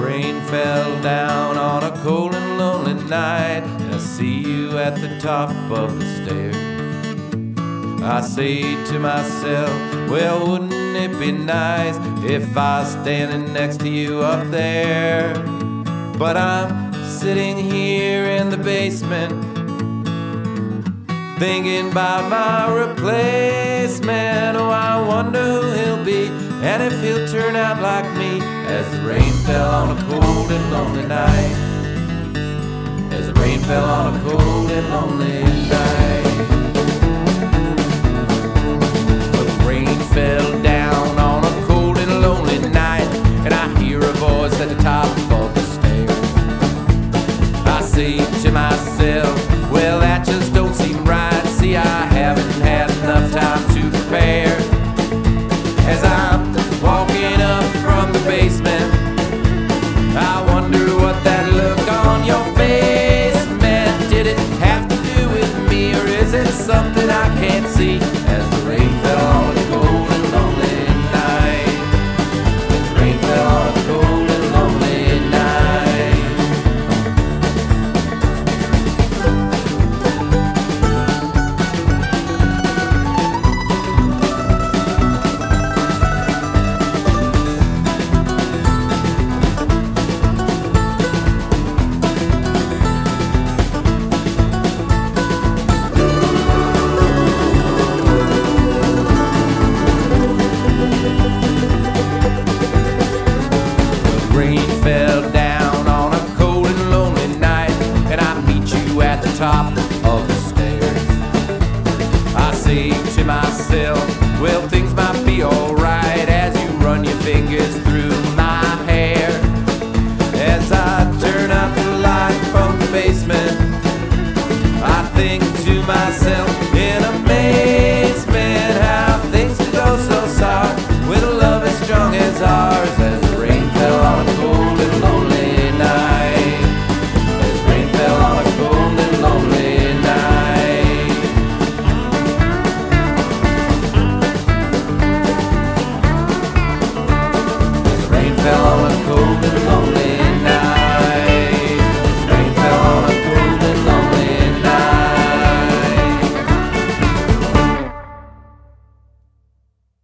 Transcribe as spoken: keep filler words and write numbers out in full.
rain fell down on a cold and lonely night, and I see you at the top of the stairs. I say to myself, well, wouldn't it be nice if I was standing next to you up there? But I'm sitting here in the basement, thinking about my replacement. Oh, I wonder who he'll be, and if he'll turn out like me. As the rain fell on a cold and lonely night, as the rain fell on a cold and lonely night. But the rain fell down on a cold and lonely night, and I hear a voice at the top of the stairs. I say to myself, well, that just don't seem right. See, I haven't had enough time to prepare. As I'm walking up from the basement, I wonder what that look on your face meant. Did it have to do with me, or is it something I can't see? As the rain fell on a cold and lonely night, as the rain fell on a cold and lonely night. Rain fell down on a cold and lonely night, and I meet you at the top of the stairs. I say to myself, well, things might be alright, as you run your fingers through my hair. As I turn out the light from the basement, I think to myself,